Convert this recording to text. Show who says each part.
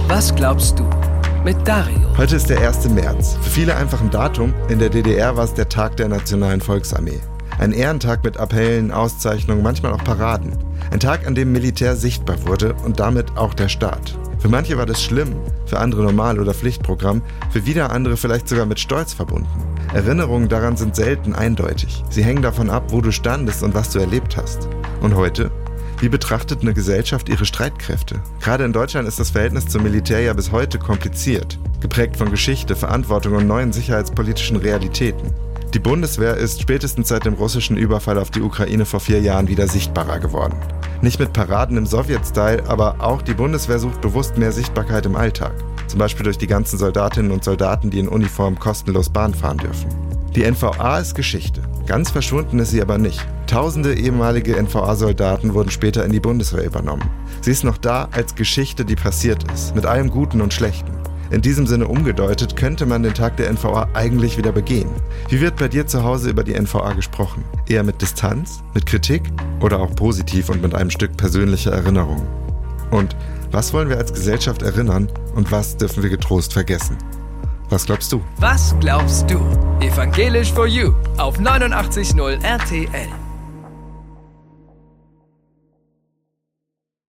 Speaker 1: Was glaubst du? Mit Dario.
Speaker 2: Heute ist der 1. März. Für viele einfach ein Datum. In der DDR war es der Tag der Nationalen Volksarmee. Ein Ehrentag mit Appellen, Auszeichnungen, manchmal auch Paraden. Ein Tag, an dem Militär sichtbar wurde und damit auch der Staat. Für manche war das schlimm, für andere Normal- oder Pflichtprogramm, für wieder andere vielleicht sogar mit Stolz verbunden. Erinnerungen daran sind selten eindeutig. Sie hängen davon ab, wo du standest und was du erlebt hast. Und heute? Wie betrachtet eine Gesellschaft ihre Streitkräfte? Gerade in Deutschland ist das Verhältnis zum Militär ja bis heute kompliziert, geprägt von Geschichte, Verantwortung und neuen sicherheitspolitischen Realitäten. Die Bundeswehr ist spätestens seit dem russischen Überfall auf die Ukraine vor 4 Jahren wieder sichtbarer geworden. Nicht mit Paraden im Sowjet-Style, aber auch die Bundeswehr sucht bewusst mehr Sichtbarkeit im Alltag. Zum Beispiel durch die ganzen Soldatinnen und Soldaten, die in Uniform kostenlos Bahn fahren dürfen. Die NVA ist Geschichte. Ganz verschwunden ist sie aber nicht. Tausende ehemalige NVA-Soldaten wurden später in die Bundeswehr übernommen. Sie ist noch da als Geschichte, die passiert ist, mit allem Guten und Schlechten. In diesem Sinne umgedeutet, könnte man den Tag der NVA eigentlich wieder begehen. Wie wird bei dir zu Hause über die NVA gesprochen? Eher mit Distanz, mit Kritik oder auch positiv und mit einem Stück persönlicher Erinnerung? Und was wollen wir als Gesellschaft erinnern und was dürfen wir getrost vergessen? Was glaubst du?
Speaker 1: Was glaubst du? Evangelisch for You auf 89.0 RTL.